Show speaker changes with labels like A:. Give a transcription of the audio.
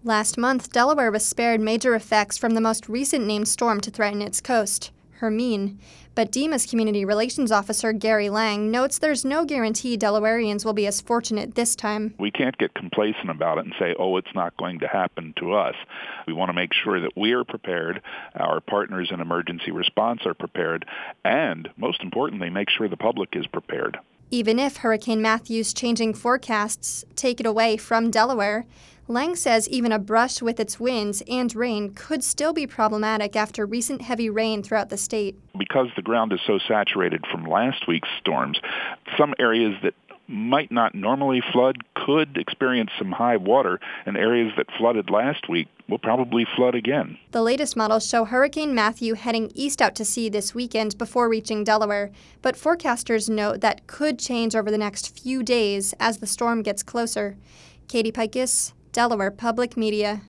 A: Last month, Delaware was spared major effects from the most recent named storm to threaten its coast, Hermine. But DEMA's Community Relations Officer Gary Lang notes there's no guarantee Delawareans will be as fortunate this time.
B: We can't get complacent about it and say, oh, it's not going to happen to us. We want to make sure that we are prepared, our partners in emergency response are prepared, and most importantly, make sure the public is prepared.
A: Even if Hurricane Matthew's changing forecasts take it away from Delaware, Lang says even a brush with its winds and rain could still be problematic after recent heavy rain throughout the state.
B: Because the ground is so saturated from last week's storms, some areas that might not normally flood could experience some high water, and areas that flooded last week will probably flood again.
A: The latest models show Hurricane Matthew heading east out to sea this weekend before reaching Delaware, but forecasters note that could change over the next few days as the storm gets closer. Katie Pykes, Delaware Public Media.